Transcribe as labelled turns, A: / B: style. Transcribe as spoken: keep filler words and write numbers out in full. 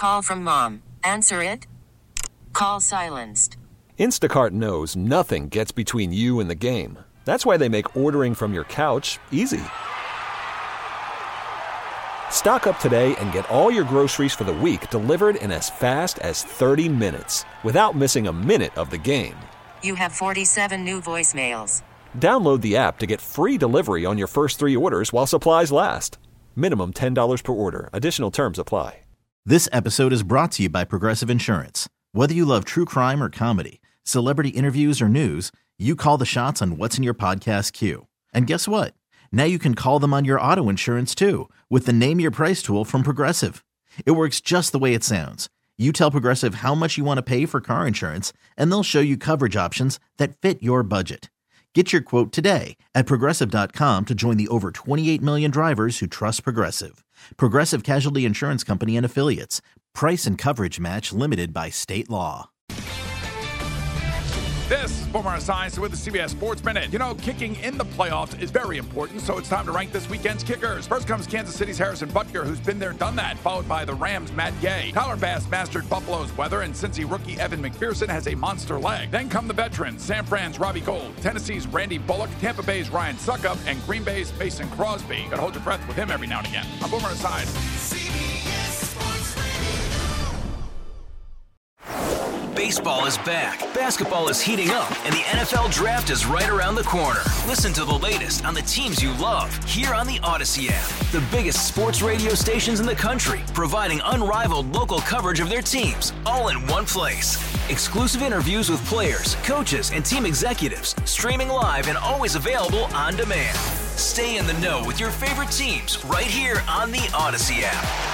A: call from mom. Answer it. Call silenced.
B: Instacart knows nothing gets between you and the game. That's why they make ordering from your couch easy. Stock up today and get all your groceries for the week delivered in as fast as thirty minutes without missing a minute of the game.
A: You have forty-seven new voicemails.
B: Download the app to get free delivery on your first three orders while supplies last. Minimum ten dollars per order. Additional terms apply.
C: This episode is brought to you by Progressive Insurance. Whether you love true crime or comedy, celebrity interviews or news, you call the shots on what's in your podcast queue. And guess what? Now you can call them on your auto insurance too with the Name Your Price tool from Progressive. It works just the way it sounds. You tell Progressive how much you want to pay for car insurance, and they'll show you coverage options that fit your budget. Get your quote today at Progressive dot com to join the over twenty-eight million drivers who trust Progressive. Progressive Casualty Insurance Company and Affiliates. Price and coverage match limited by state law.
D: This is Boomer Esiason with the C B S Sports Minute. You know, kicking in the playoffs is very important, so it's time to rank this weekend's kickers. First comes Kansas City's Harrison Butker, who's been there, done that, followed by the Rams' Matt Gay. Tyler Bass mastered Buffalo's weather, and Cincy rookie Evan McPherson has a monster leg. Then come the veterans, San Fran's Robbie Gould, Tennessee's Randy Bullock, Tampa Bay's Ryan Suckup, and Green Bay's Mason Crosby. Gotta hold your breath with him every now and again. I'm Boomer Esiason.
E: Baseball is back, basketball is heating up, and the N F L Draft is right around the corner. Listen to the latest on the teams you love here on the Odyssey app. The biggest sports radio stations in the country, providing unrivaled local coverage of their teams, all in one place. Exclusive interviews with players, coaches, and team executives, streaming live and always available on demand. Stay in the know with your favorite teams right here on the Odyssey app.